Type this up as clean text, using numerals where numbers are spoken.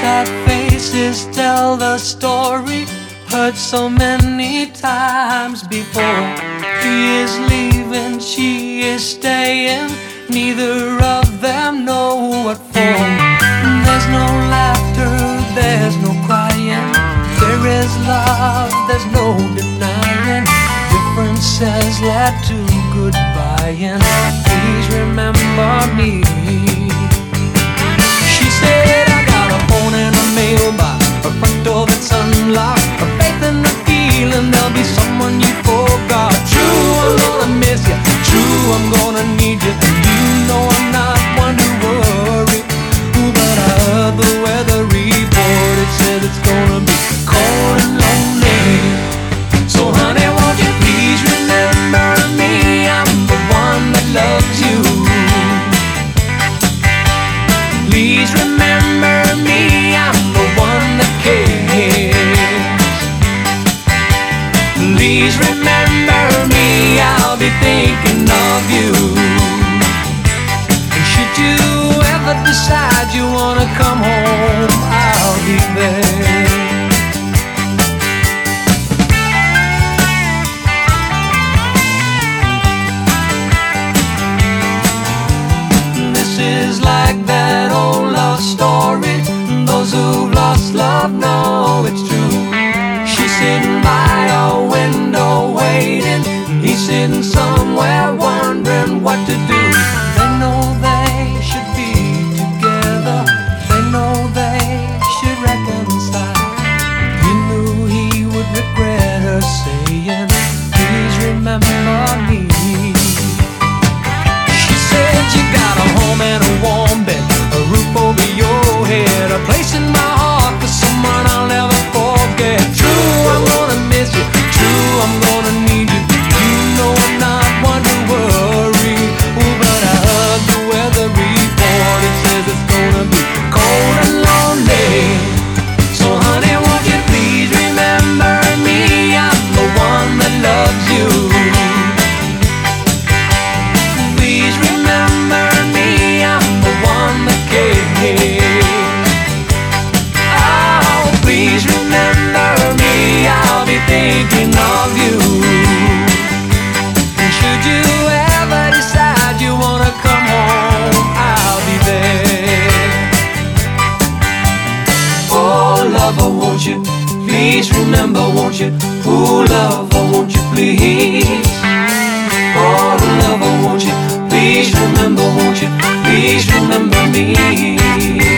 sad faces tell the story, heard so many times before. He is leaving, she is staying, neither of them know what for. There's no laughter, there's no crying, there is love, there's no denying. Differences led to goodbye, and please remember me. She said, I got a phone and a mailbox, a front door that's unlocked, a faith and a feeling there'll be someone you forgot. True, I'm gonna miss you, true, I'm gonna need you, and you know I'm not one to worry. Ooh, but I heard the weather report, it said it's gonna be cold and lonely. So honey, won't you please remember me? I'm the one that loves you. Please remember me, I'm the one that cares. Please remember me, I'll be thinking of you. And should you ever decide you wanna come home, I'll be there. This is like that old love story, those who've lost love know it's true. She's sitting by a window waiting, he's sitting somewhere wondering what to do. They know they should be together, they know they should reconcile. He knew he would regret her saying, please remember me. She said, you got a home and a warm bed, a roof over your head, a place in my heart for someone I'll never forget. True, I'm gonna miss you, true, I'm gonna need you, you know I'm not one to worry. Ooh, but I heard the weather report, it says it's gonna be cold and lonely. So honey, won't you please remember me? I'm the one that loves you. Please remember me, I'm the one that cares. Oh, please remember me, I'll be thinking of you. And should you ever decide you wanna come home, I'll be there. Oh, lover, won't you please remember, won't you? Ooh, lover, won't you please? Oh, lover, won't you please remember, won't you please remember me?